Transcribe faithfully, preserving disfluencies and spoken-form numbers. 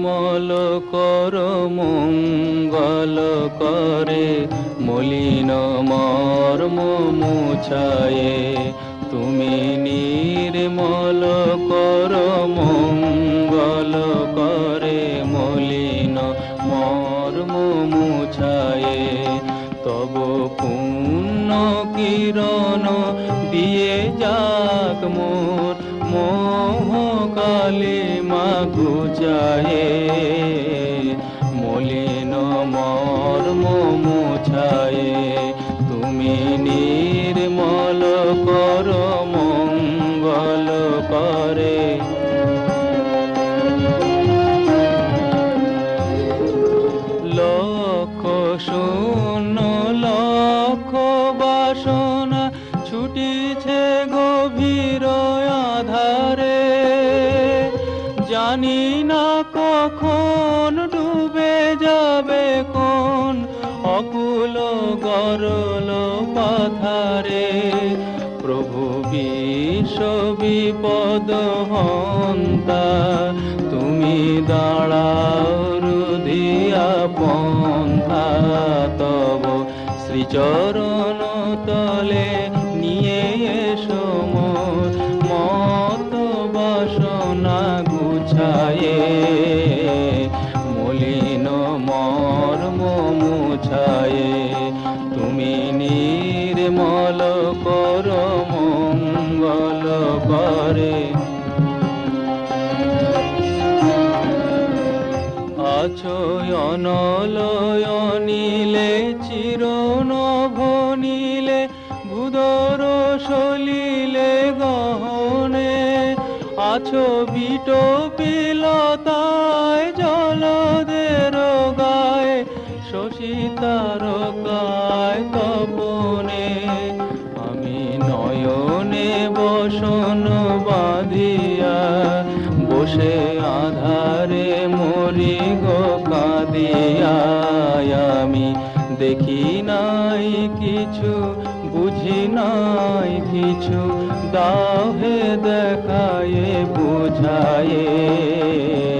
নির্মল কর মঙ্গল করে মলিন মর্ম মুছায়ে। তুমি নির্মল কর মঙ্গল করে মলিন মর্ম মুছায়ে। তব পুণ্য কিরণ দিয়ে যাক মোর মোহ কালিমা ঘুচায়ে। মলিন মর্ম মুছায়ে। তুমি নির্মল কর মঙ্গল করে। লক্ষ শূন্য লক্ষ বাসনা ছুটিছে গভীর আধারে। জানি না কখন ডুবে যাবে কোন অকুল গরল পাথারে। প্রভু বিশ্ব বিপদ হন্তা তুমি দাঁড়াও রুধিয়া পন্থা। তব শ্রীচরণ তলে নিয়ে এসো মোর মত বাসনা গুছায়ে। মলিন মর্ম মুছায়ে। তুমি নির্মল কর মঙ্গল করে। আছো অনলয়নীলে চিরনভ নীলে ভূধর সলিলে গহনে। আছো বিটপিলতায় জলদের গায়ে শশী তারকায় তপনে। আমি নয়নে বসন বাঁধিয়া বসে আধারে মরি গো কাঁদিয়া। আমি দেখি নাই কিছু বুঝি নাই কিছু দাও হে দেখায়ে বুঝায়ে।